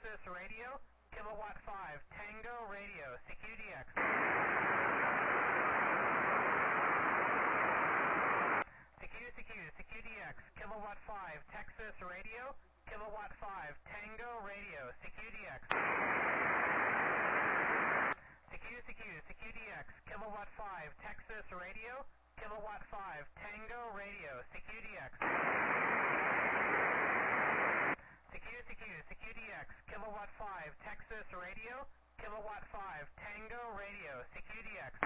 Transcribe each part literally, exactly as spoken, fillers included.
Texas Radio, Kilowatt five, Tango Radio, C Q D X. C Q, C Q, C Q D X, Kilowatt five, Texas Radio, Kilowatt five, Tango Radio, C Q D X. C Q, C Q, C Q D X, Kilowatt five, Texas Radio, Kilowatt five, Tango Radio, C Q D X. C Q, C Q, C Q D X, Kilowatt five, Texas Radio, Kilowatt five, Tango Radio, C Q D X.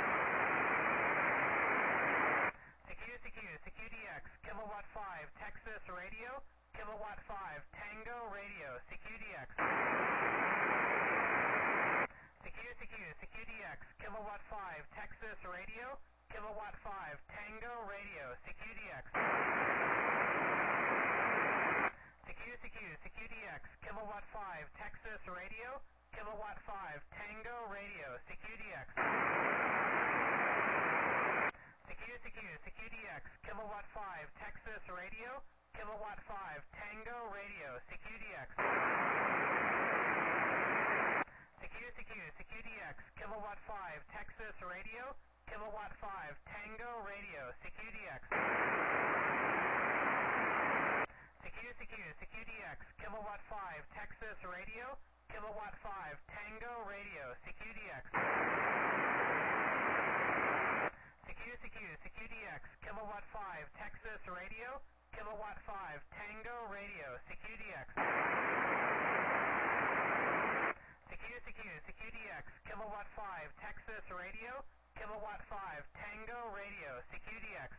C Q, C Q, C Q D X, Kilowatt five, Texas Radio, Kilowatt five, Tango Radio, C Q D X. C Q, C Q, C Q D X, Kilowatt five, Texas Radio, Kilowatt five, Tango Radio, C Q D X. C Q, C Q, C Q D X, Kilowatt five, Texas Radio, Kilowatt five, Tango Radio, C Q D X. C Q, C Q, C Q D X, Kilowatt five, Texas Radio, Kilowatt five, Tango Radio, C Q D X. C Q, C Q, C Q D X, Kilowatt five, Texas Radio, Kilowatt five, Tango Radio, C Q D X. C Q, C Q, C Q D X, Kilowatt five, Texas Radio, Kilowatt five, Tango Radio, C Q D X. C Q, C Q, C Q D X, Kilowatt five, Texas Radio, Kilowatt five, Tango Radio, C Q D X. C Q, C Q, C Q D X, Kilowatt five, Texas Radio, Kilowatt five, Tango Radio, C Q D X.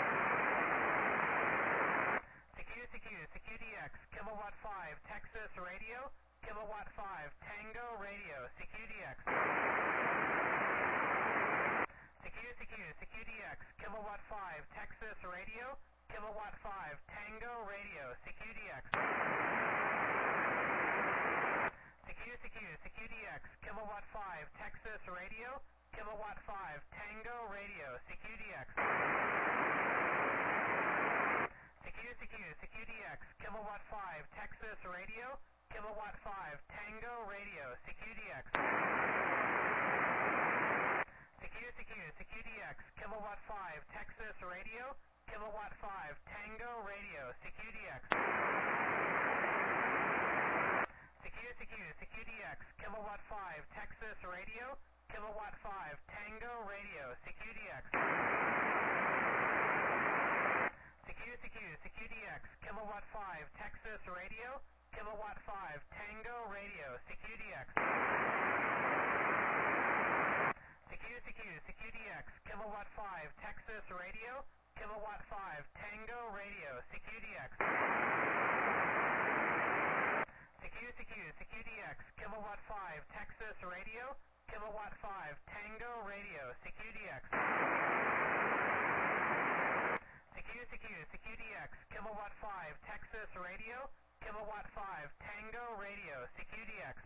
C Q, C Q, C Q D X, Kilowatt five, Texas Radio, Kilowatt five, Tango Radio, C Q D X. C Q, C Q, C Q D X, Kilowatt five, Texas Radio, Kilowatt five, Tango Radio, C Q D X. C Q, C Q, C Q D X, Kilowatt five, Texas Radio, Kilowatt five, Tango Radio, C Q D X. C Q, C Q, C Q D X, Kilowatt five, Texas Radio, Kilowatt five, Tango Radio, C Q D X. C Q, C Q, C Q D X, Kilowatt five, Texas Radio, Kilowatt five, Tango Radio, C Q D X. C Q, C Q, C Q D X, Kilowatt five, Texas Radio, Kilowatt five, Tango Radio, C Q D X. C Q, C Q, C Q D X, Kilowatt five, Texas Radio, Kilowatt five, Tango Radio, C Q D X. C Q, C Q, C Q D X, Kilowatt five, Texas Radio, Kilowatt five, Tango Radio, C Q D X. C Q, C Q, C Q D X, Kilowatt five, Texas Radio, Kilowatt five, Tango Radio, C Q D X. C Q, C Q, C Q D X, Kilowatt five, Texas Radio, Kilowatt five, Tango Radio, C Q D X.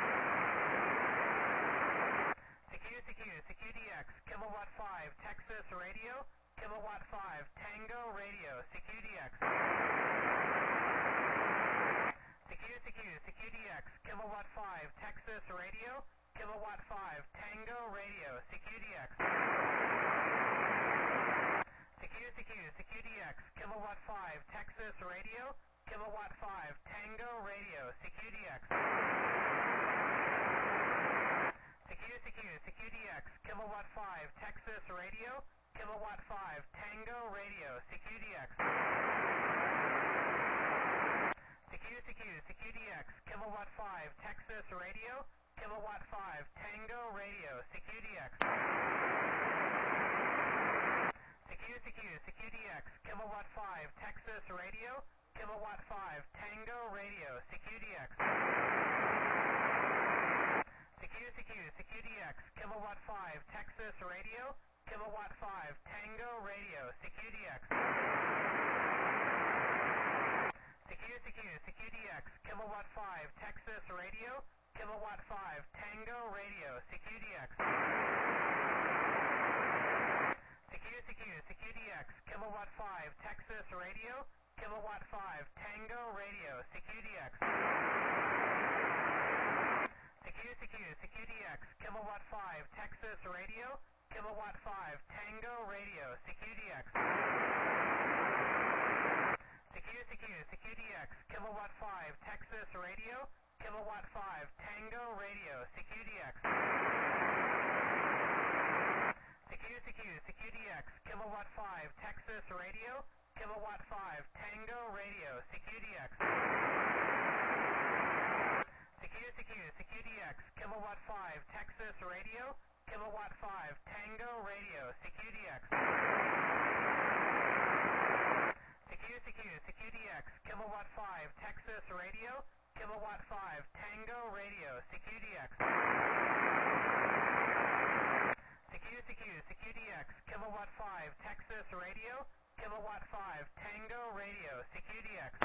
C Q, C Q, C Q D X, Kilowatt five, Texas Radio, Kilowatt five, Tango Radio, C Q D X. C Q, C Q, C Q D X, Kilowatt five, Texas Radio, Kilowatt five, Tango Radio, C Q D X. C Q, C Q, C Q D X, Kilowatt five, Texas Radio, Kilowatt five, Tango Radio, C Q D X. C Q, C Q, C Q D X, Kilowatt five, Texas Radio, Kilowatt five, Tango Radio, C Q D X. C Q, C Q, C Q D X, Kilowatt five, Texas Radio, Kilowatt five, Tango Radio, C Q D X. C Q, C Q, C Q D X, Kilowatt five, Texas Radio, Kilowatt five, Tango Radio, C Q D X. C Q, C Q, C Q D X, Kilowatt five, Texas Radio, Kilowatt five, Tango Radio, C Q D X. C Q, C Q, C Q D X, Kilowatt five, Texas Radio, Kilowatt five, Tango Radio, C Q D X. C Q, C Q, C Q D X, Kilowatt five, Texas Radio, Kilowatt five, Tango Radio, C Q D X. five, Texas Radio, Kilowatt five, Tango Radio, C Q D X. C Q, C Q, C Q D X, Kilowatt five, Texas Radio, Kilowatt five, Tango Radio, C Q D X. C Q, C Q, C Q D X, Kilowatt five, Texas Radio, Kilowatt five, Tango Radio, C Q D X. C Q, C Q, C Q D X, Kilowatt five, Texas Radio, Kilowatt five, Tango Radio, C Q D X. C Q, C Q, C Q D X, Kilowatt five, Texas Radio, Kilowatt five, Tango Radio, C Q D X. C Q, C Q, C Q D X, Kilowatt five, Texas Radio, Kilowatt five, Tango Radio, C Q D X.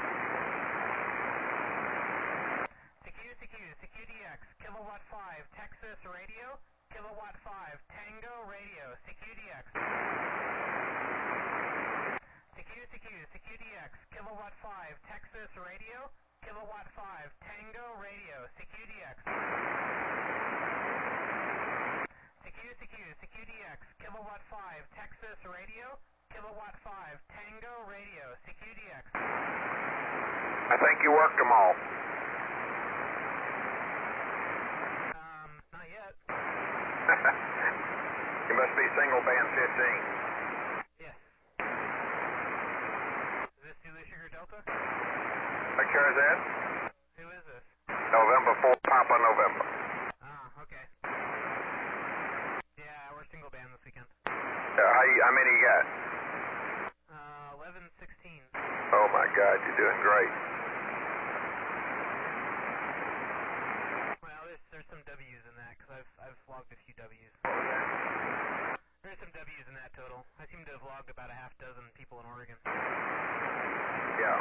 C Q, C Q, C Q D X, Kilowatt five, Texas Radio, Kilowatt five, Tango Radio, C Q D X. C Q, C Q, C Q D X, Kilowatt five, Texas Radio, Kilowatt five, Tango Radio, C Q D X. C Q, C Q, C Q D X, Kilowatt five, Texas Radio, Kilowatt five, Tango Radio, C Q D X. I think you worked them all. Um, not yet. You must be single band fifteen. Yes. Is this Zulu Sugar Delta? What car is that? Who is this? November four, Papa November. Ah, okay. Yeah, we're single band this weekend. Uh, how, you, how many you got? Uh, eleven sixteen. Oh my God, you're doing great. Well, there's, there's some W's in that, because I've, I've logged a few W's. What was that? There's some W's in that total. I seem to have logged about a half dozen people in Oregon. Yeah.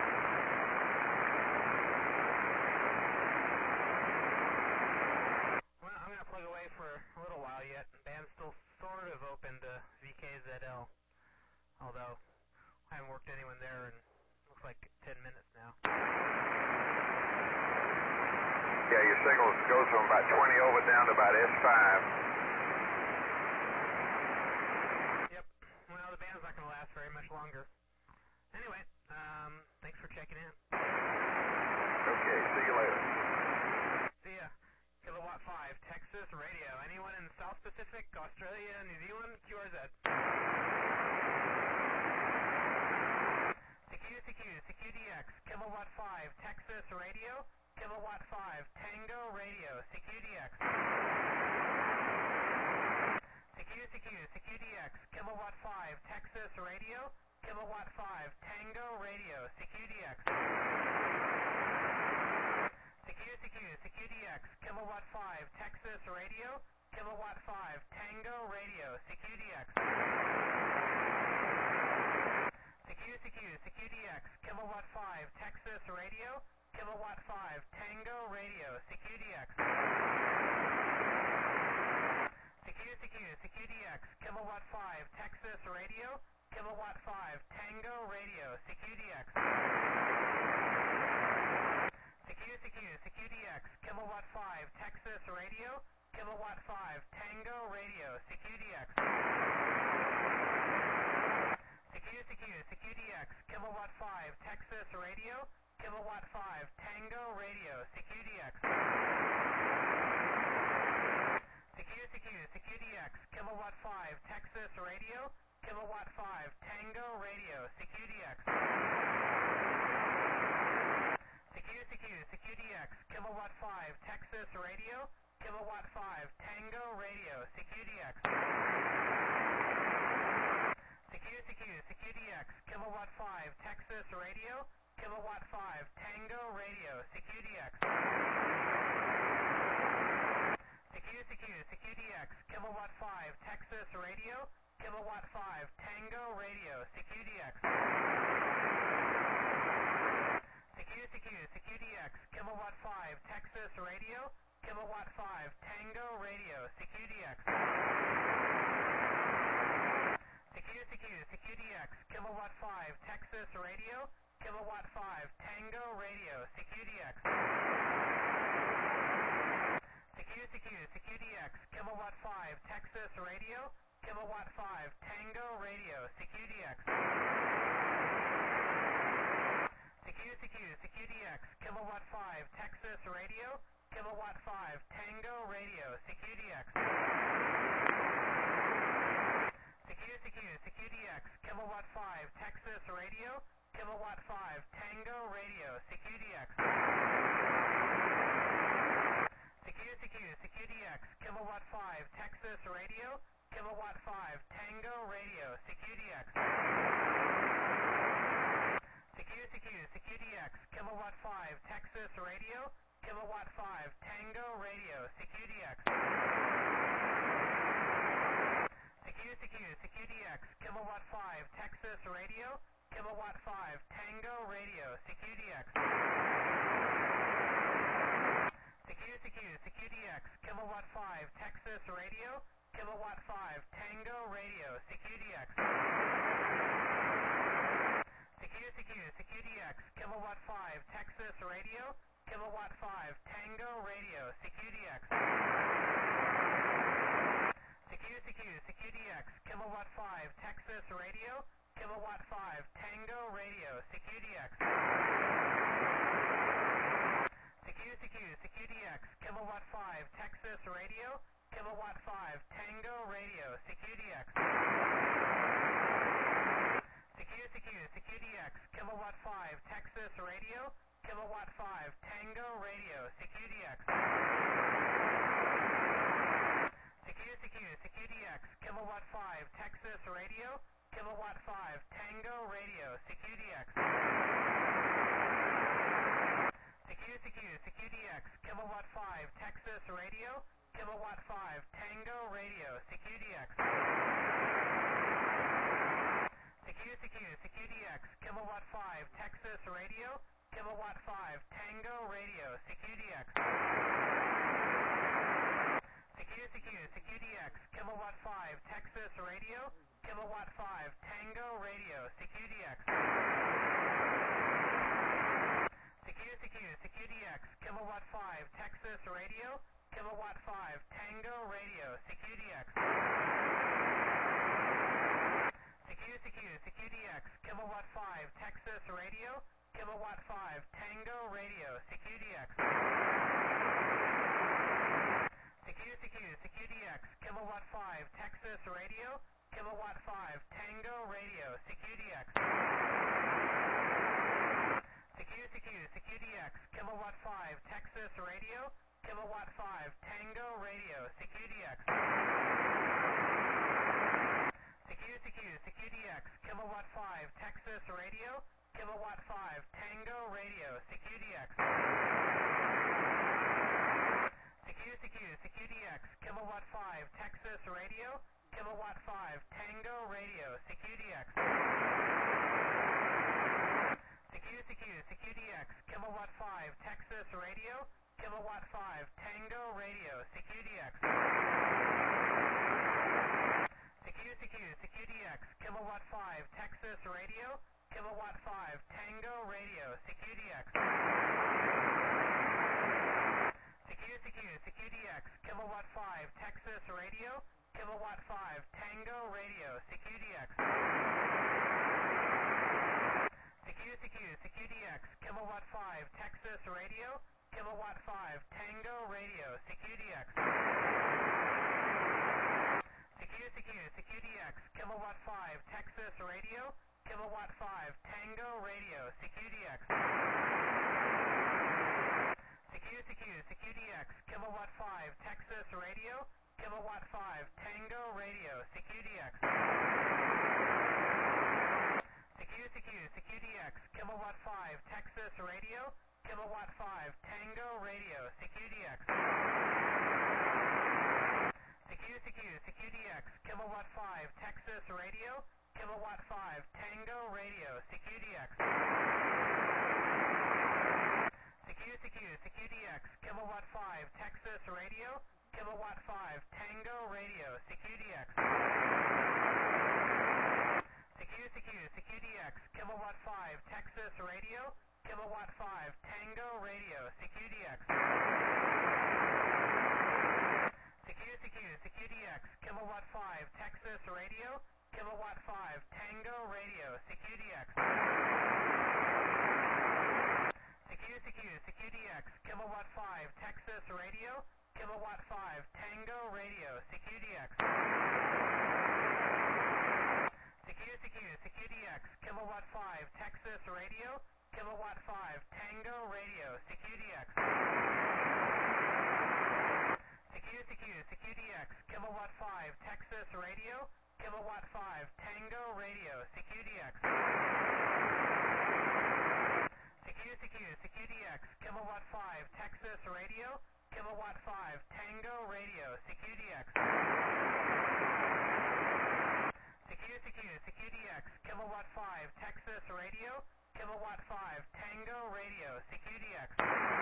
Well, I'm going to plug away for a little while yet. Band's still sort of open to V K Z L, although I haven't worked anyone there in, looks like, ten minutes now. Yeah, your signal goes from about twenty over down to about S five. Yep. Well, the band's not going to last very much longer. Anyway, um, thanks for checking in. Okay, see you later. See ya. Kilowatt five, Texas Radio. Anyone in South Pacific, Australia, New Zealand, Q R Z. C Q, C Q, C Q D X, Kilowatt five, Texas Radio, Kilowatt five, Tango Radio, C Q D X. C Q, C Q, C Q D X, Kilowatt five, Texas Radio, Kilowatt five, Tango Radio, C Q D X. C Q, C Q, C Q D X, Kilowatt five, Texas Radio, Kilowatt five, Tango Radio, C Q D X. C Q, C Q, C Q D X, Kilowatt five, Texas Radio, Kilowatt five, Tango Radio, C Q D X. C Q, C Q, C Q D X, Kilowatt five, Texas Radio, Kilowatt five, Tango Radio, C Q D X. C Q, C Q, C Q D X, Kilowatt five, Texas Radio, Kilowatt five, Tango Radio, C Q D X. C Q, C Q, C Q D X, Kilowatt five, Texas Radio, Kilowatt five, Tango Radio, C Q D X. C Q, C Q, C Q D X, Kilowatt five, Texas Radio, Kilowatt five, Tango Radio, C Q D X. C Q, C Q, C Q D X, Kilowatt five, Texas Radio, Kilowatt five, Tango Radio, C Q D X. C Q, C Q, C Q D X, Kilowatt five, Texas Radio, Kilowatt five, Tango Radio, C Q D X. C Q, C Q, C Q D X, Kilowatt five, Texas Radio, Kilowatt five, Tango Radio, C Q D X. C Q, C Q, C Q D X, Kilowatt five, Texas Radio, Kilowatt five, Tango Radio, C Q D X. C Q, C Q, C Q D X, Kilowatt five, Texas Radio, Kilowatt five, Tango Radio, C Q D X. C Q, C Q, C Q D X, Kilowatt Kilowatt five, Texas Radio, Kilowatt five, Tango Radio, C Q D X. C Q, C Q, C Q D X, Kilowatt five, Texas Radio, Kilowatt five, Tango Radio, C Q D X. C Q, C Q, C Q D X, Kilowatt five, Texas Radio, Kilowatt five, Tango Radio, C Q D X. C Q, C Q, C Q D X, Kilowatt five, Texas Radio, Kilowatt five, Tango Radio, C Q D X. C Q, C Q, C Q D X, Kilowatt five, Texas Radio, Kilowatt five, Tango Radio, C Q D X. C Q, C Q, C Q D X, Kilowatt five, Texas Radio, Kilowatt five, Tango Radio, C Q D X. C Q, C Q, C Q D X, Kilowatt five, Texas Radio, Kilowatt five, Tango Radio, C Q D X. C Q, C Q, C Q D X, Kilowatt five, Texas Radio, Kilowatt five, Tango Radio, C Q D X. C Q, C Q, C Q D X, Kilowatt five, Texas Radio, Kilowatt five, Tango Radio, C Q D X. C Q, C Q, C Q D X, Kilowatt five, Texas Radio, Kilowatt five, Tango Radio, C Q D X. C Q, C Q, C Q D X, Kilowatt five, Texas Radio, Kilowatt five, Tango Radio, C Q D X. C Q, C Q, C Q D X, Kilowatt five, Texas Radio, Kilowatt five, Tango Radio, C Q D X. C Q, C Q, C Q D X, Kilowatt five, Texas Radio, Kilowatt five, Tango Radio, C Q D X. C Q, C Q, C Q D X, Kilowatt five, Texas Radio, Kilowatt five, Tango Radio, C Q D X. C Q, C Q, C Q D X, Kilowatt five, Texas Radio, Kilowatt five, Tango Radio, C Q D X. C Q, C Q, C Q D X, Kilowatt five, Texas Radio, Kilowatt five, Tango Radio, C Q D X. C Q, C Q, C Q D X, Kilowatt five, Texas Radio, Kilowatt five, Tango Radio, C Q D X. C Q, C Q, C Q D X, Kilowatt five, Texas Radio, Kilowatt five, Tango Radio, C Q D X. C Q, C Q, C Q D X, Kilowatt five, Texas Radio, Kilowatt five, Tango Radio, C Q D X. C Q, C Q, C Q D X, Kilowatt five, Texas Radio, Kilowatt five, Tango Radio, C Q D X. C Q, C Q, C Q D X, Kilowatt five, Texas Radio, Kilowatt five, Tango Radio, C Q D X. C Q, C Q, C Q D X, Kilowatt five, Texas Radio, Kilowatt five, Tango Radio, C Q D X. C Q, C Q, C Q D X, Kilowatt five, Texas Radio, Kilowatt five, Tango Radio, C Q D X. C Q, C Q, C Q D X, Kilowatt five, Texas Radio, Kilowatt five, Tango Radio, C Q D X. C Q, C Q, C Q D X, Kilowatt five, Texas Radio, Kilowatt five, Tango Radio, C Q D X. C Q, C Q, C Q D X, Kilowatt five, Texas Radio, Kilowatt five, Tango Radio, C Q D X. C Q, C Q, C Q D X, Kilowatt five, Texas Radio, Kilowatt five, Tango Radio, C Q D X. C Q, C Q, C Q D X, Kilowatt five, Texas Radio, Kilowatt five, Tango Radio, C Q D X. C Q, C Q, C Q D X, Kilowatt five, Texas Radio, Kilowatt five, Tango Radio, C Q D X. C Q, C Q, C Q D X, Kilowatt five, Texas Radio, Kilowatt five, Tango Radio, C Q D X. C Q, C Q, C Q D X, Kilowatt five, Texas Radio, Kilowatt five, Tango Radio, C Q D X. C Q, C Q, C Q D Kilowatt five, Tango Radio, C Q D X. C Q, C Q, C Q D X, Kilowatt five, Texas Radio, Kilowatt five, Tango Radio, C Q D X. C Q, C Q, C Q D X, Kilowatt five, Texas Radio, Kilowatt five, Tango Radio, C Q D X. C Q, C Q, C Q D X, Kilowatt five, Texas Radio, Kilowatt five, Tango Radio, C Q D X. C Q, C Q, C Q D X, Kilowatt five, Texas Radio, Kilowatt five, Tango Radio, C Q D X.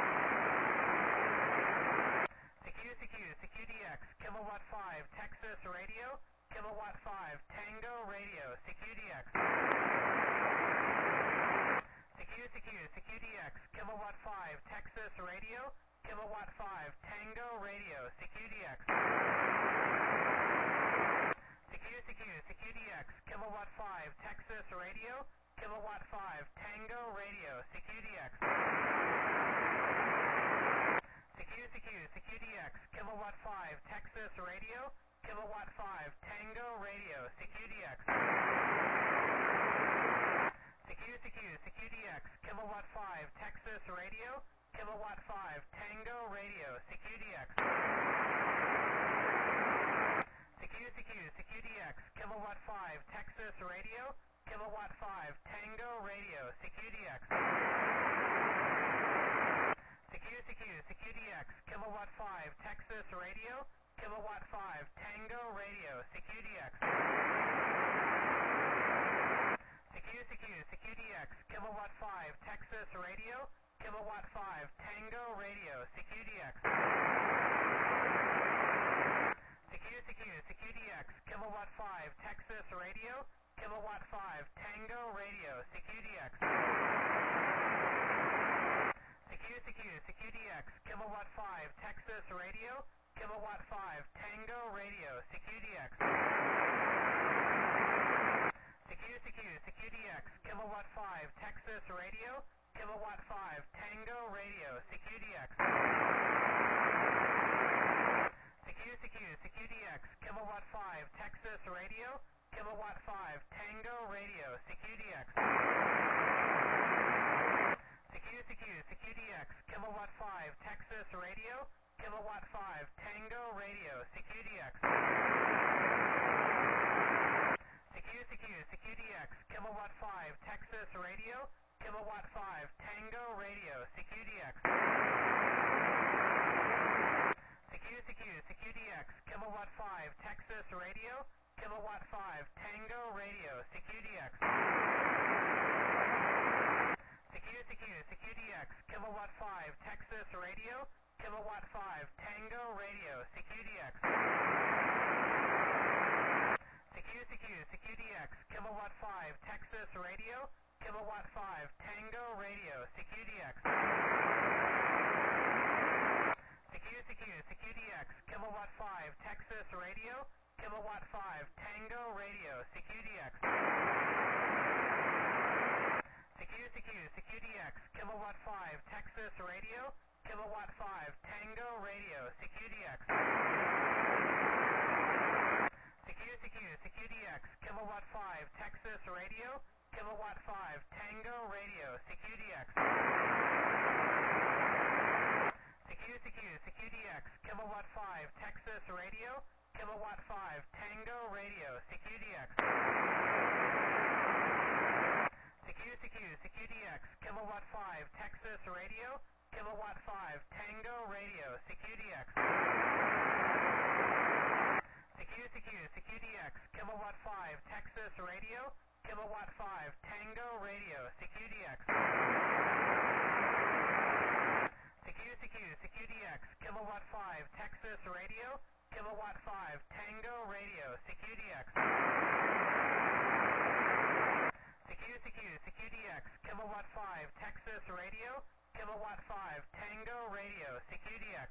C Q, C Q, C Q D X, Kilowatt five, Texas Radio, Kilowatt five, Tango Radio, C Q D X. C Q, C Q, C Q D X, Kilowatt five, Texas Radio, Kilowatt five, Tango Radio, C Q D X. C Q, C Q, C Q D X, Kilowatt five, Texas Radio, Kilowatt five, Tango Radio, C Q D X. C Q, C Q, C Q D X, Kilowatt five, Texas Radio, Kilowatt five, Tango Radio, C Q D X. C Q, C Q, C Q D X, Kilowatt five, Texas Radio, Kilowatt five, Tango Radio, C Q D X. C Q, C Q, C Q D X, Kilowatt five, Texas Radio, Kilowatt five, Tango Radio, C Q D X. C Q, C Q, C Q D X, Kilowatt five, Texas Radio, Kilowatt five, Tango Radio, C Q D X. C Q, C Q, C Q D X, Kilowatt five, Texas Radio, Kilowatt five, Tango Radio, C Q D X. C Q, C Q, C Q D X, Kilowatt five, Texas Radio, Kilowatt five, Tango Radio, C Q D X. C Q, C Q, C Q D X, Kilowatt five, Texas Radio, Kilowatt five, Tango Radio, C Q D X. C Q, C Q, C Q D X, Kilowatt five, Texas Radio, Kilowatt five, Tango Radio, C Q D X. C Q, C Q, C Q D X, Kilowatt five, Texas Radio, Kilowatt five, Tango Radio, C Q D X. C Q, C Q, C Q D X, Kilowatt five, Texas Radio, Kilowatt five, Tango Radio, C Q D X. C Q, C Q, C Q D X, Kilowatt five, Texas Radio, Kilowatt five, Tango Radio, C Q D X. C Q, C Q, C Q D X, Kilowatt five, Texas Radio, Kilowatt five, Tango Radio, C Q D X. C Q, C Q, C Q D X, Kilowatt five, Texas Radio, Kilowatt five, Tango Radio, C Q D X. C Q, C Q, C Q D X, Kilowatt five, Texas Radio, Kilowatt five, Tango Radio, C Q D X. C Q, C Q, C Q D X, Kilowatt five, Texas Radio, Kilowatt five, Tango Radio, C Q D X. C Q, C Q, C Q D X, Kilowatt five, Texas Radio, Kilowatt five, Tango Radio, C Q D X. C Q, C Q, C Q D X, Kilowatt five, Texas Radio, Kilowatt five, Tango Radio, C Q D X. C Q, C Q, C Q D X, Kilowatt five, Texas Radio, Kilowatt five, Tango Radio, C Q D X. C Q, C Q, C Q D X, Kilowatt five, Texas Radio, Kilowatt five, Tango Radio, C Q D X. C Q, C Q, C Q D X, Kilowatt five, Texas Radio, Kilowatt five, Tango Radio, C Q D X. C Q, C Q, C Q D X, Kilowatt five, Texas Radio, Kilowatt five, Tango Radio, C Q D X. C Q, C Q, C Q D X, Kilowatt five, Texas Radio, Kilowatt five, Tango Radio, C Q D X.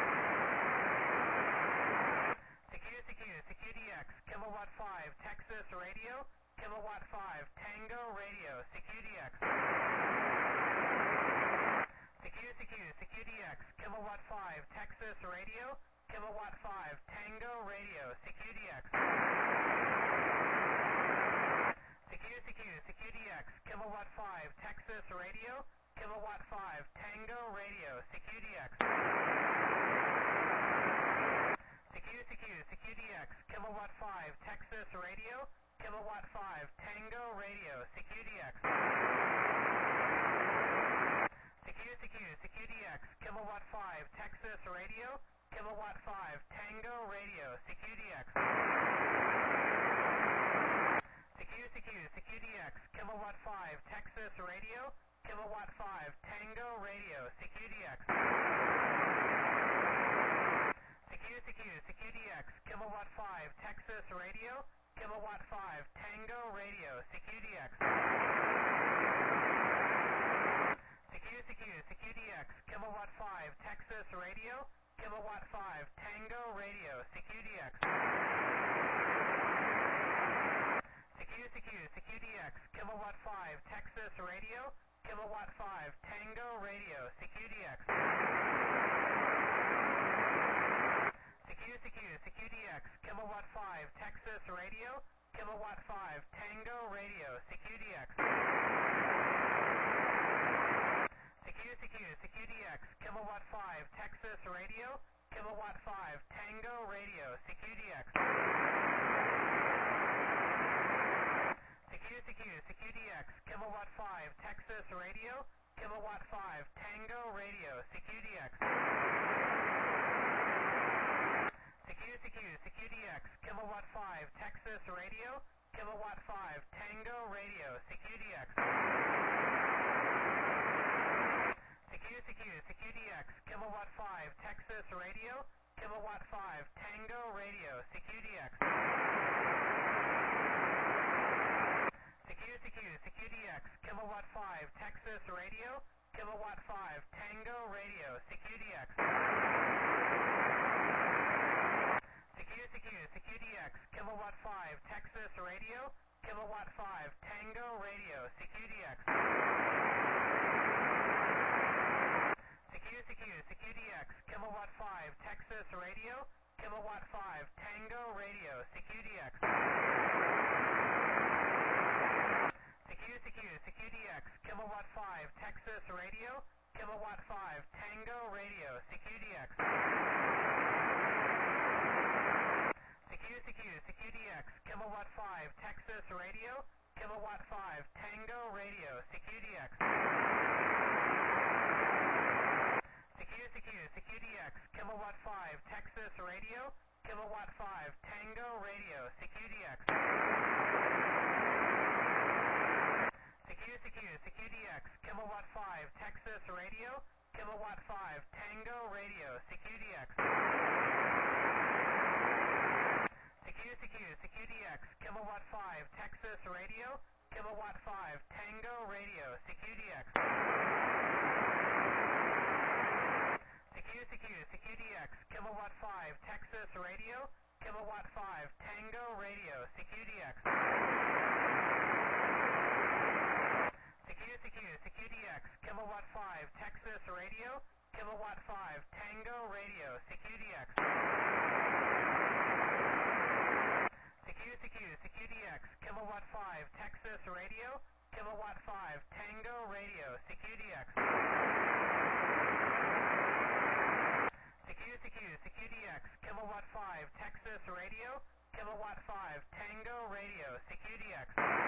C Q, C Q, C Q D X, Kilowatt five, Texas Radio, Kilowatt five, Tango Radio, C Q D X. C Q, C Q, C Q D X, Kilowatt five, Texas Radio, Kilowatt five, Tango Radio, C Q D X. C Q, C Q, C Q D X, Kilowatt five, Texas Radio, Kilowatt five, Tango Radio, C Q D X. C Q, C Q, C Q D X, Kilowatt five, Texas Radio, Kilowatt five, Tango Radio, C Q D X. C Q, C Q, C Q D X, Kilowatt five, Texas Radio, Kilowatt five, Tango Radio, C Q D X. C Q, C Q, C Q D X, Kilowatt five, Texas Radio, Kilowatt five, Tango Radio, C Q D X. C Q, C Q, C Q D X, Kilowatt five, Texas Radio, Kilowatt five, Tango Radio, C Q D X. C Q, C Q, C Q D X, Kilowatt five, Texas Radio, Kilowatt five, Tango Radio, C Q D X. C Q, C Q, C Q D X, Kilowatt five, Texas Radio, Kilowatt five, Tango Radio, C Q D X. C Q, C Q, C Q D X, Kilowatt five, Texas Radio, Kilowatt five, Tango Radio, C Q D X. C Q, C Q, C Q D X, Kilowatt five, Texas Radio, Kilowatt five, Tango Radio, C Q D X. C Q, C Q, C Q D X, Kilowatt five, Texas Radio, Kilowatt five, Tango Radio, C Q D X. C Q, C Q, C Q D X, Kilowatt five, Texas Radio, Kilowatt five, Tango Radio, C Q D X. C Q, C Q, C Q D X, Kilowatt five, Texas Radio, Kilowatt five, Tango Radio, C Q D X. C Q, C Q, C Q D X, Kilowatt five, Texas Radio, Kilowatt five, Tango Radio, C Q D X. C Q, C Q, C Q D X, Kilowatt five, Texas Radio, Kilowatt five, Tango Radio, C Q D X. C Q, C Q, C Q D X, Kilowatt five, Texas Radio, Kilowatt five, Tango Radio, C Q D X. C Q, C Q, C Q D X, Kilowatt five, Texas Radio, Kilowatt five, Tango Radio, C Q D X. C Q, C Q, C Q D X, Kilowatt five, Texas Radio, Kilowatt five, Tango Radio, C Q D X. C Q, C Q, C Q D X, Kilowatt five, Texas Radio, Kilowatt five, Tango Radio, C Q D X. C Q, C Q, C Q D X, Kilowatt five, Texas Radio, Kilowatt five, Tango Radio, C Q D X. C Q, C Q, C Q D X, Kilowatt five, Texas Radio, Kilowatt five, Tango Radio, C Q D X. C Q, C Q, C Q D X, Kilowatt five, Texas Radio, Kilowatt five, Tango Radio, C Q D X. C Q, C Q, C Q D X, Kilowatt five, Texas Radio, Kilowatt five, Tango Radio, C Q D X. C Q, C Q, C Q D X, Kilowatt five, Texas Radio, Kilowatt five, Tango Radio, C Q D X. C Q, C Q, C Q D X, Kilowatt five, Texas Radio, Kilowatt five, Tango Radio, C Q D X.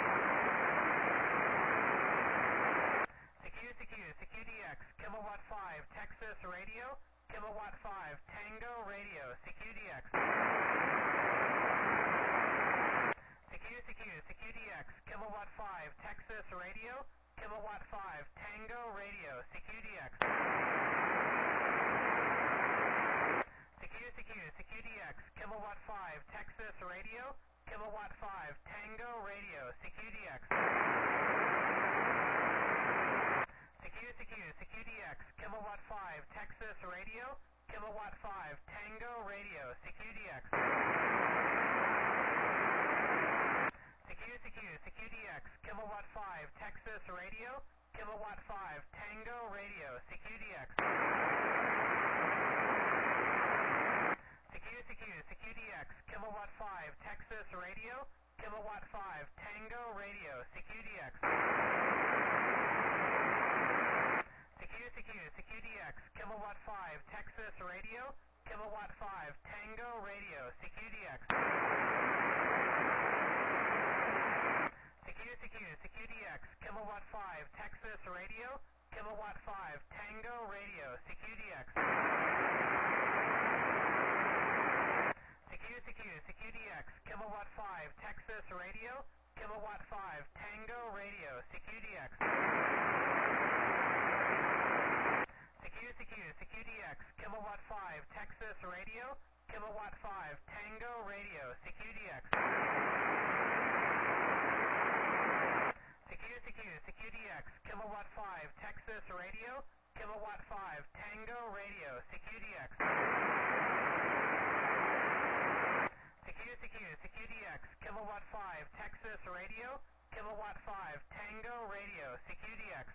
C Q, C Q, C Q D X, Kilowatt five, Texas Radio, Kilowatt five, Tango Radio, C Q D X. C Q, C Q, C Q D X, Kilowatt five, Texas Radio, Kilowatt five, Tango Radio, C Q D X. C Q, C Q, C Q D X, Kilowatt five, Texas Radio, Kilowatt five, Tango Radio, C Q D X. C Q, C Q, C Q D X, Kilowatt five, Texas Radio, Kilowatt five, Tango Radio, C Q D X. C Q, C Q, C Q D X, Kilowatt five, Texas Radio, Kilowatt five, Tango Radio, C Q D X. Texas Radio, Kilowatt five, Tango Radio, C Q D X. C Q, C Q, C Q D X, Kilowatt five, Texas Radio, Kilowatt five, Tango Radio, C Q D X. C Q, C Q, C Q D X, Kilowatt five, Texas Radio, Kilowatt five, Tango Radio, C Q D X. C Q, C Q, C Q D X, Kilowatt five, Texas Radio, Kilowatt five, Tango Radio, C Q D X. C Q, C Q, C Q D X, Kilowatt five, Texas Radio, Kilowatt five, Tango Radio, C Q D X. C Q, C Q, C Q D X, Kilowatt five, Texas Radio, Kilowatt five, Tango Radio, C Q D X. C Q, C Q, C Q D X, Kilowatt five, Texas Radio, Kilowatt five, Tango Radio, C Q D X.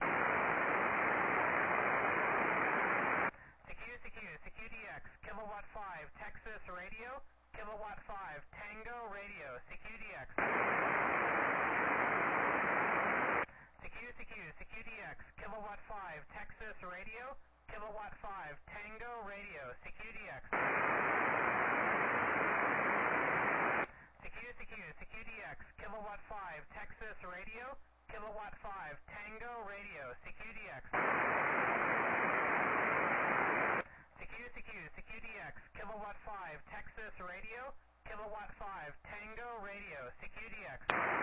C Q, C Q, C Q D X, Kilowatt five, Texas Radio, Kilowatt five, Tango Radio, C Q D X. C Q, C Q, C Q D X, Kilowatt five, Texas Radio, Kilowatt five, Tango Radio, C Q D X. C Q, C Q, C Q D X, Kilowatt five, Texas Radio, Kilowatt five, Tango Radio, C Q D X. C Q, C Q, C Q D X, Kilowatt five, Texas Radio, Kilowatt five, Tango Radio, C Q D X.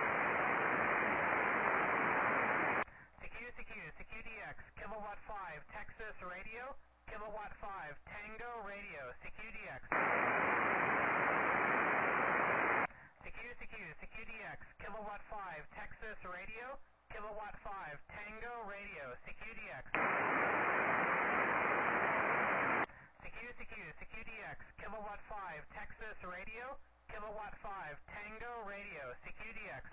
C Q, C Q, C Q D X, Kilowatt five, Texas Radio, Kilowatt five, Tango Radio, C Q D X. C Q, C Q, C Q D X, Kilowatt five, Texas Radio, Kilowatt five, Tango Radio, C Q D X. C Q, C Q, C Q D X, Kilowatt five, Texas Radio, Kilowatt five, Tango Radio, C Q D X.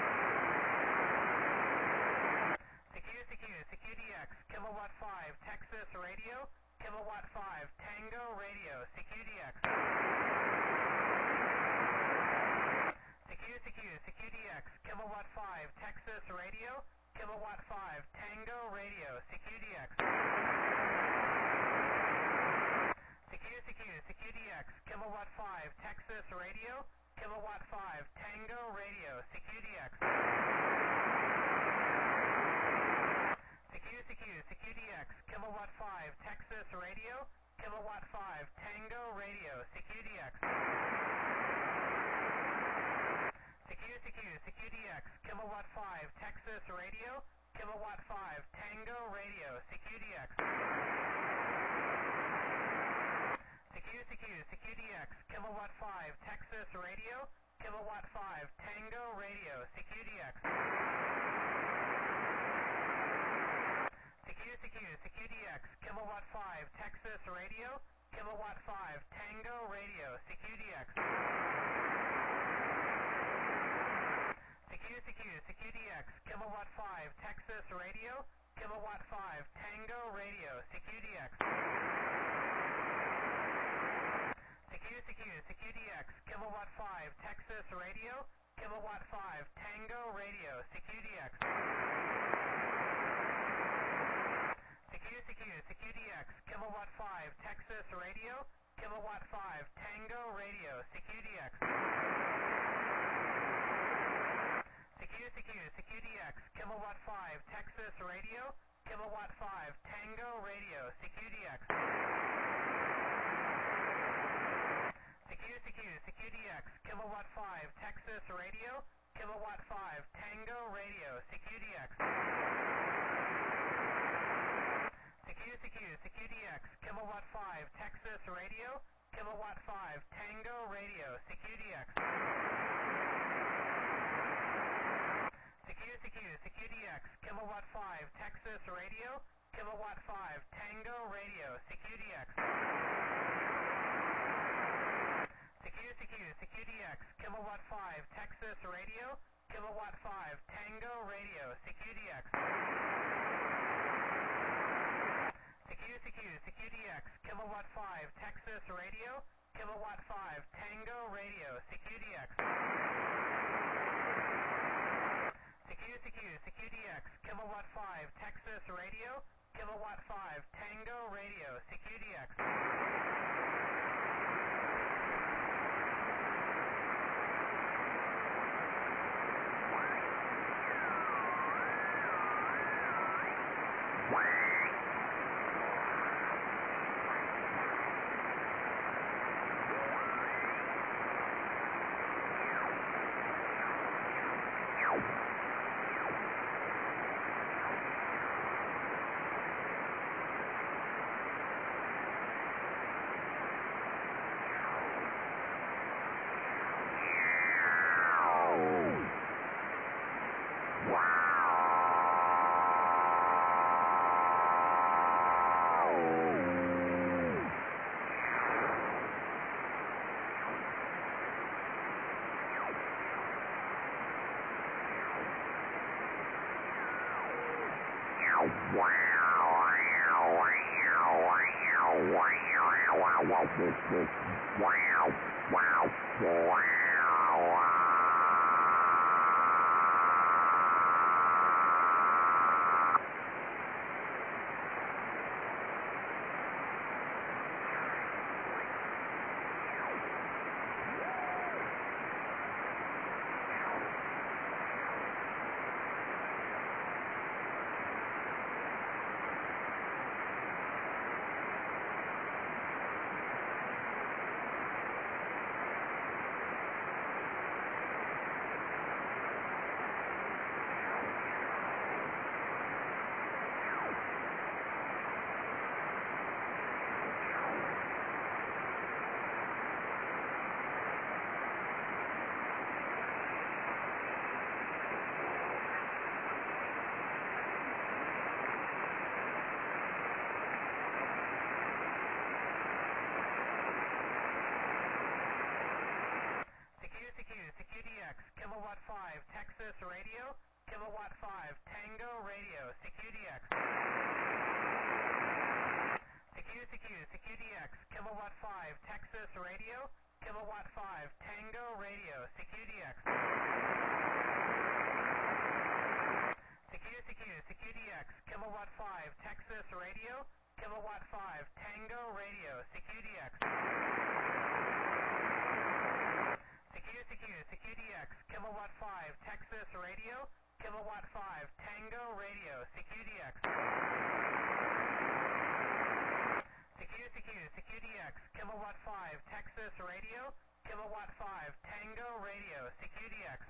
C Q, C Q, C Q D X, Kilowatt five, Texas Radio, Kilowatt five, Tango Radio, C Q D X. C Q, C Q, C Q D X, Kilowatt five, Texas Radio, Kilowatt five, Tango Radio, C Q D X. C Q, C Q, C Q D X, Kilowatt five, Texas Radio, Kilowatt five, Tango Radio, C Q D X. C Q, C Q, C Q D X, Kilowatt five, Texas Radio, Kilowatt five, Tango Radio, C Q D X. C Q, C Q, C Q D X, Kilowatt five, Texas Radio, Kilowatt five, Tango Radio, C Q D X. C Q, C Q, C Q D X, Kilowatt five, Texas Radio, Kilowatt five, Tango Radio, C Q D X. C Q, C Q, C Q D X, Kilowatt five, Texas Radio, Kilowatt five, Tango Radio, C Q D X. C Q, C Q, C Q D X, Kilowatt five, Texas Radio, Kilowatt five, Tango Radio, C Q D X. C Q, C Q, C Q D X, Kilowatt five, Texas Radio, Kilowatt five, Tango Radio, C Q D X. C Q, C Q, C Q D X, Kilowatt five, Texas Radio, Kilowatt five, Tango Radio, C Q D X. C Q, C Q, C Q D X, Kilowatt five, Texas Radio, Kilowatt five, Tango Radio, C Q D X. C Q, C Q, C Q D X, Kilowatt five, Texas Radio, Kilowatt five, Tango Radio, C Q D X. C Q, C Q, C Q D X, Kilowatt five, Texas Radio, Kilowatt five, Tango Radio, C Q D X. C Q, C Q, C Q D X, Kilowatt five, Texas Radio, Kilowatt five, Tango Radio, C Q D X. C Q, C Q, C Q D X, Kilowatt five, Texas Radio, Kilowatt five, Tango Radio, C Q D X. C Q, C Q, C Q D X, Kilowatt five, Texas Radio, Kilowatt five, Tango Radio, C Q D X. C Q, C Q, C Q D X, Kilowatt five, Texas Radio, Kilowatt five, Tango Radio, C Q D X. Kilowatt five, Texas Radio, Kilowatt five, Tango Radio, C Q D X. C Q, C Q, C Q D X, Kilowatt five, Texas Radio, Kilowatt five, Tango Radio, C Q D X. C Q, C Q, C Q D X, Kilowatt five, Texas Radio, Kilowatt five, Tango Radio, C Q D X. C Q, C Q, C Q D X, Kilowatt five, Texas Radio, Kilowatt five, Tango Radio, C Q D X. C Q, C Q, C Q D X, Kilowatt five, Texas Radio, Kilowatt five, Tango Radio, C Q D X.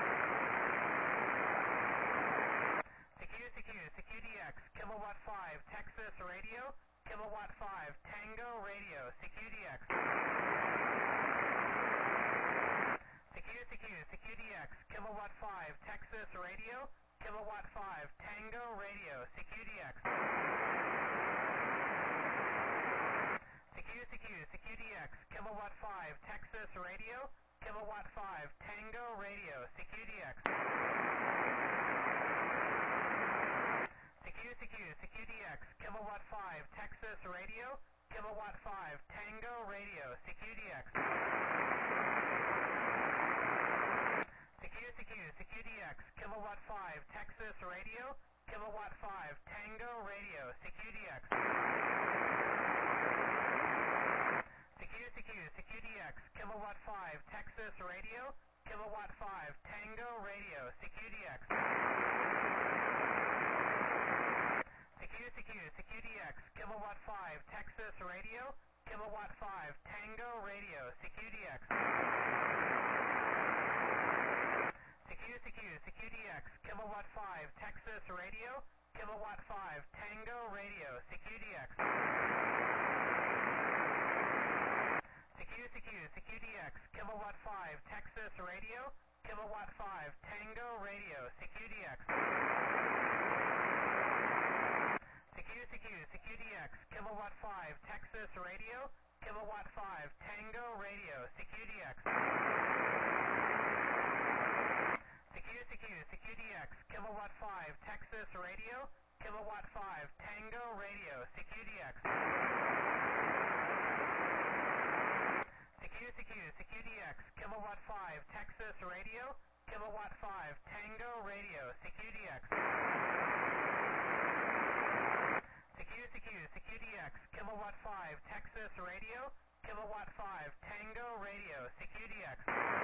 C Q, C Q, C Q D X, Kilowatt five, Texas Radio, Kilowatt five, Tango Radio, C Q D X. C Q, C Q, C Q D X, Kilowatt five, Texas Radio, Kilowatt five, Tango Radio, C Q D X. C Q, C Q, C Q D X, Kilowatt five, Texas Radio, Kilowatt five, Tango Radio, C Q D X. C Q, C Q, C Q D X, Kilowatt five, Texas Radio, Kilowatt five, Tango Radio, C Q D X. C Q, C Q, C Q D X, Kilowatt five, Texas Radio, Kilowatt five, Tango Radio, C Q D X. C Q, C Q, C Q D X, Kilowatt five, Texas Radio, Kilowatt five, Tango Radio, C Q D X. C Q, C Q, C Q D X, Kilowatt five, Texas Radio, Kilowatt five, Tango Radio, C Q D X. C Q, C Q, C Q D X, Kilowatt five, Texas Radio, Kilowatt five, Tango Radio, C Q D X. C Q, C Q, C Q D X, Kilowatt five, Texas Radio, Kilowatt five, Tango Radio, C Q D X. C Q, C Q, C Q D X, Kilowatt five, Texas Radio, Kilowatt five, Tango Radio, C Q D X. C Q, C Q, C Q D X, Kilowatt five, Texas Radio, Kilowatt five, Tango Radio, C Q D X. Kilowatt five, Texas Radio, Kilowatt five, Tango Radio, C Q D X. C Q, C Q, C Q D X, Kilowatt five, Texas Radio, Kilowatt five, Tango Radio, C Q D X.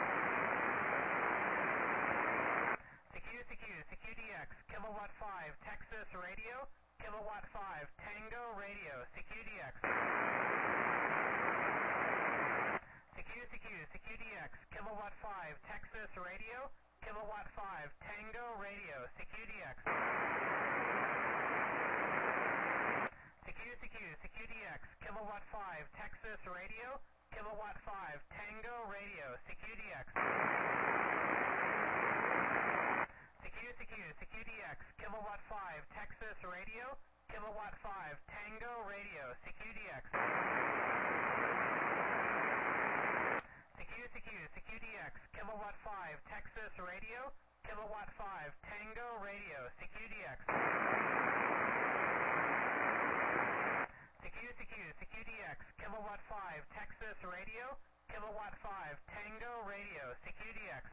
C Q, C Q, C Q D X, Kilowatt five, Texas Radio, Kilowatt five, Tango Radio, C Q D X. C Q, C Q, C Q D X, Kilowatt five, Texas Radio, Kilowatt five, Tango Radio, C Q D X. C Q, C Q, C Q D X, Kilowatt five, Texas Radio, Kilowatt five, Tango Radio, C Q D X. C Q, C Q, C Q D X, Kilowatt five, Texas Radio, Kilowatt five, Tango Radio, C Q D X. C Q, C Q, C Q D X, Kilowatt five, Texas Radio, Kilowatt five, Tango Radio, C Q D X. C Q, C Q, C Q D X, Kilowatt five, Texas Radio, Kilowatt five, Tango Radio, C Q D X.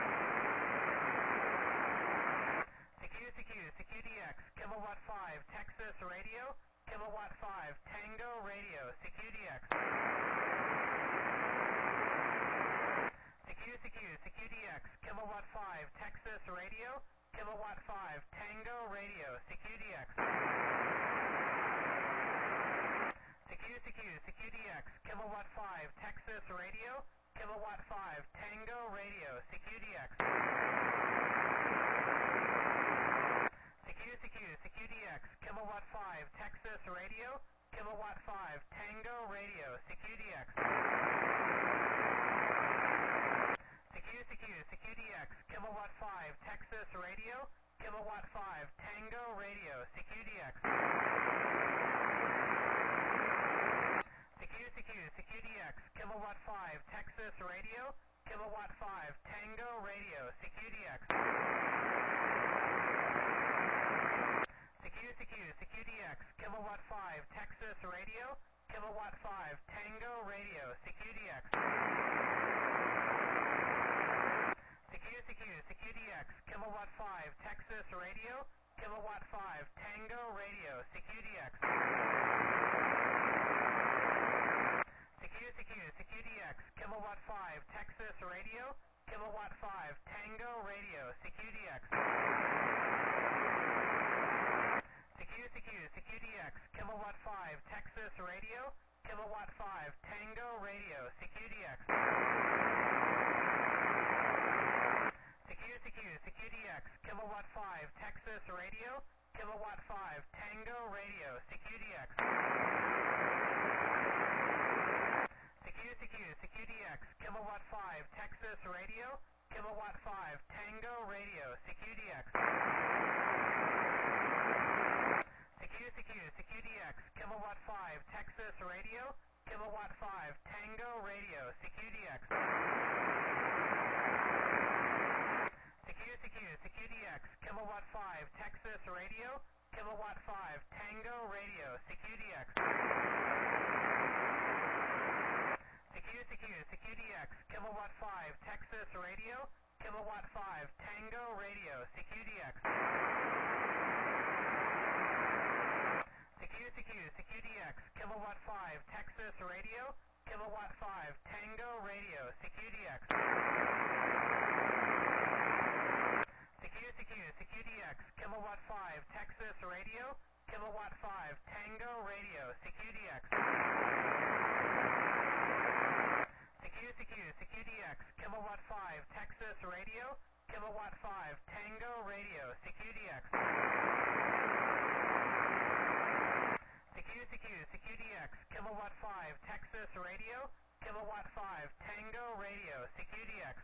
C Q, C Q, C Q D X, Kilowatt five, Texas Radio, Kilowatt five, Tango Radio, C Q D X. C Q, C Q, C Q D X, Kilowatt five, Texas Radio, Kilowatt five, Tango Radio, C Q D X. C Q, C Q, C Q D X, Kilowatt five, Texas Radio, Kilowatt five, Tango Radio, C Q D X. C Q, C Q, C Q D X, Kilowatt five, Texas Radio, Kilowatt five, Tango Radio, C Q D X. C Q, C Q, C Q D X, Kilowatt five, Texas Radio, Kilowatt five, Tango Radio, C Q D X. C Q, C Q, C Q D X, Kilowatt five, Texas Radio, Kilowatt five, Tango Radio, C Q D X. C Q, C Q, C Q D X, Kilowatt five, Texas Radio, Kilowatt five, Tango Radio, C Q D X. C Q, C Q, C Q D X, Kilowatt five, Texas Radio, Kilowatt five, Tango Radio, C Q D X. C Q, C Q, C Q D X, Kilowatt five, Texas Radio, Kilowatt five, Tango Radio, C Q D X. C Q, C Q, C Q D X, Kilowatt five, Texas Radio, Kilowatt five, Tango Radio, C Q D X. C Q, C Q, C Q D X, Kilowatt five, Texas Radio, Kilowatt five, Tango Radio, C Q D X. C Q, C Q, C Q D X, Kilowatt five, Texas Radio, Kilowatt five, Tango Radio, C Q D X. C Q, C Q, C Q D X, Kilowatt five, Texas Radio, Kilowatt five, Tango Radio, C Q D X. C Q, C Q, C Q D X, Kilowatt five, Texas Radio, Kilowatt five, Tango Radio, C Q D X. C Q, C Q, C Q D X, Kilowatt five, Texas Radio, Kilowatt five, Tango Radio, C Q D X. C Q, C Q, C Q D X, Kilowatt five, Texas Radio, Kilowatt five, Tango Radio, C Q D X. C Q, C Q, C Q D X, Kilowatt five, Texas Radio, Kilowatt five, Tango Radio, C Q D X. C Q, C Q, C Q D X, Kilowatt five, Texas Radio, Kilowatt five, Tango Radio, C Q D X. C Q, C Q, C Q D X, Kilowatt five, Texas Radio, Kilowatt five, Tango Radio, C Q D X.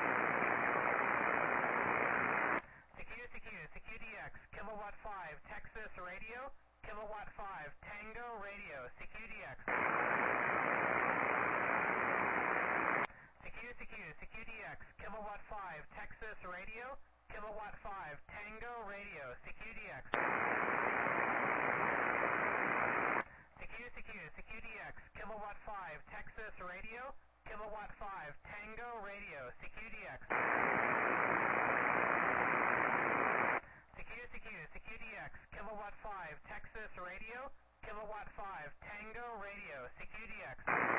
C Q, C Q, C Q D X, Kilowatt five, Texas Radio, Kilowatt five, Tango Radio, C Q D X. C Q, C Q, C Q D X, Kilowatt five, Texas Radio, Kilowatt five, Tango Radio, C Q D X. C Q, C Q, C Q D X, Kilowatt five, Texas Radio, Kilowatt five, Tango Radio, C Q D X. C Q, C Q, C Q D X, Kilowatt five, Texas Radio, Kilowatt five, Tango Radio, C Q D X.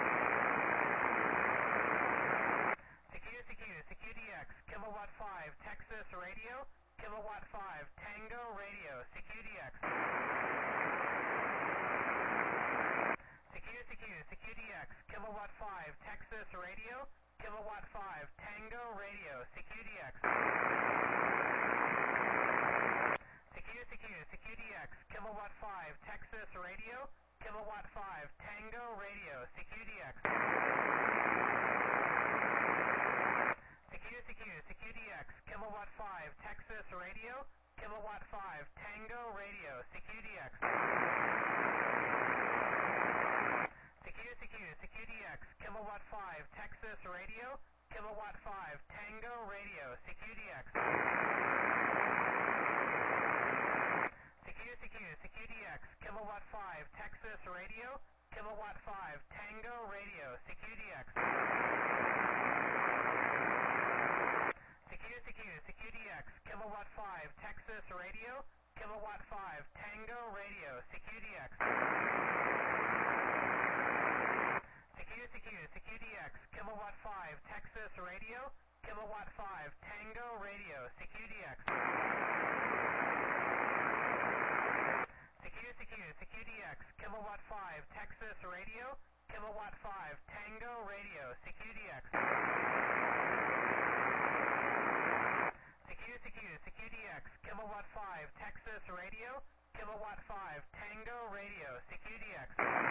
C Q, C Q, C Q D X, Kilowatt five, Texas Radio, Kilowatt five, Tango Radio, C Q D X. C Q, C Q, C Q D X, Kilowatt five, Texas Radio, Kilowatt five, Tango Radio, C Q D X. C Q, C Q, C Q D X, Kilowatt five, Texas Radio, Kilowatt five, Tango Radio, C Q D X. C Q, C Q, C Q D X, Kilowatt five, Texas Radio, Kilowatt five, Tango Radio, C Q D X. C Q, C Q, C Q D X, Kilowatt five, Texas Radio, Kilowatt five, Tango Radio, C Q D X. C Q, C Q, C Q D X, Kilowatt five, Texas Radio, Kilowatt five, Tango Radio, C Q D X. C Q, C Q, C Q D X, Kilowatt five, Texas Radio, Kilowatt five, Tango Radio, C Q D X. C Q, C Q, C Q D X, Kilowatt five, Texas Radio, Kilowatt five, Tango Radio, C Q D X. C Q, C Q, C Q D X, Kilowatt five, Texas Radio, Kilowatt five, Tango Radio, C Q D X. C Q, C Q, C Q D X, Kilowatt five, Texas Radio, Kilowatt five, Tango Radio, C Q D X.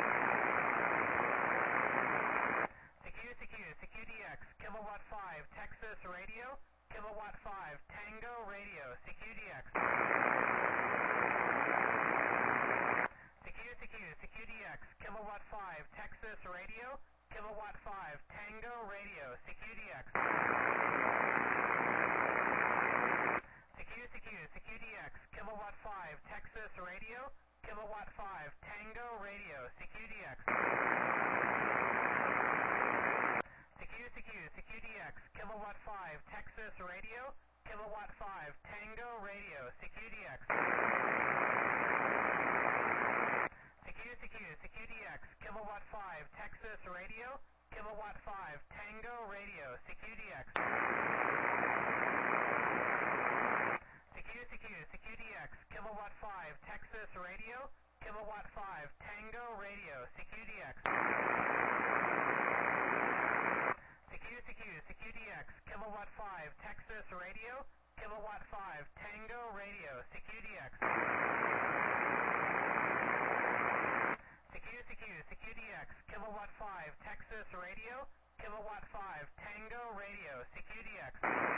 C Q, C Q, C Q D X, Kilowatt five, Texas Radio, Kilowatt five, Tango Radio, C Q D X. C Q, C Q, C Q D X, Kilowatt five, Texas Radio, Kilowatt five, Tango Radio, C Q D X. C Q, C Q, C Q D X, Kilowatt five, Texas Radio, Kilowatt five, Tango Radio, C Q D X. C Q, C Q, C Q D X, Kilowatt five, Texas Radio, Kilowatt five, Tango Radio, C Q D X. C Q, C Q, C Q D X, Kilowatt five, Texas Radio, Kilowatt five, Tango Radio, C Q D X. C Q, C Q, C Q D X, Kilowatt five, Texas Radio, Kilowatt five, Tango Radio, C Q D X. C Q, C Q, C Q D X, Kilowatt five, Texas Radio, Kilowatt five, Tango Radio, C Q D X. C Q, C Q, C Q D X, Kilowatt five, Texas Radio, Kilowatt five, Tango Radio, C Q D X.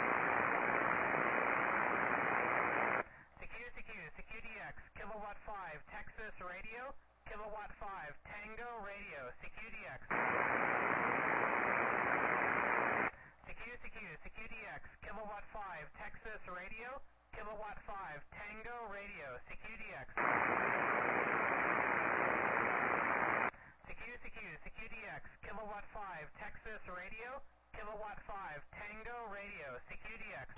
C Q, C Q, C Q D X, Kilowatt five, Texas Radio, Kilowatt five, Tango Radio, C Q D X. C Q, C Q, C Q D X, Kilowatt five, Texas Radio, Kilowatt five, Tango Radio, C Q D X. C Q, C Q, C Q D X, Kilowatt five, Texas Radio, Kilowatt five, Tango Radio, C Q D X.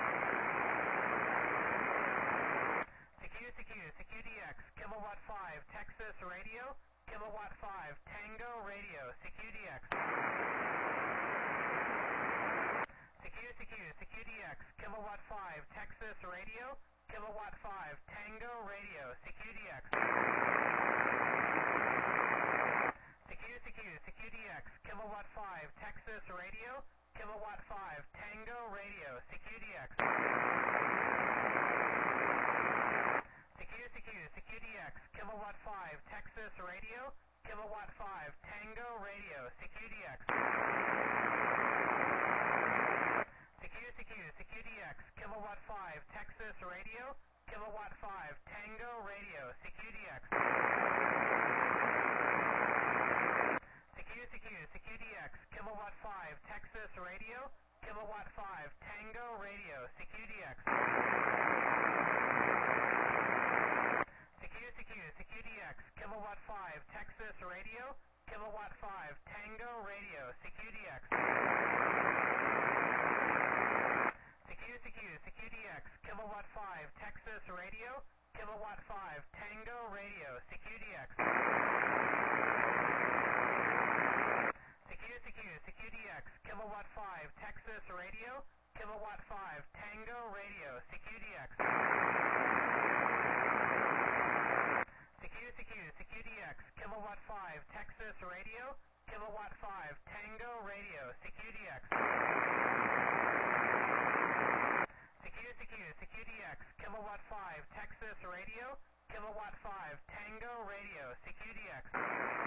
C Q, C Q, C Q D X, Kilowatt five, Texas Radio, Kilowatt five, Tango Radio, C Q D X. C Q, C Q, C Q D X, Kilowatt five, Texas Radio, Kilowatt five, Tango Radio, C Q D X. C Q, C Q, C Q D X, Kilowatt five, Texas Radio, Kilowatt five, Tango Radio, C Q D X. C Q, C Q, C Q D X, Kilowatt five, Texas Radio, Kilowatt five, Tango Radio, C Q D X. C Q, C Q, C Q D X, Kilowatt five, Texas Radio, Kilowatt five, Tango Radio, C Q D X. C Q, C Q, C Q D X, Kilowatt five, Texas Radio, Kilowatt five, Tango Radio, C Q D X. C Q, C Q, C Q D X, Kilowatt five, Texas Radio, Kilowatt five, Tango Radio, C Q D X. C Q, C Q, C Q D X, Kilowatt five, Texas Radio, Kilowatt five, Tango Radio, C Q D X. C Q, C Q, C Q D X, Kilowatt five, Texas Radio, Kilowatt five, Tango Radio, C Q D X. C Q, C Q, C Q D X, Kilowatt five, Texas Radio, Kilowatt five, Tango Radio, C Q D X. C Q, C Q, C Q D X, Kilowatt five, Texas Radio, Kilowatt five, Tango Radio, C Q D X.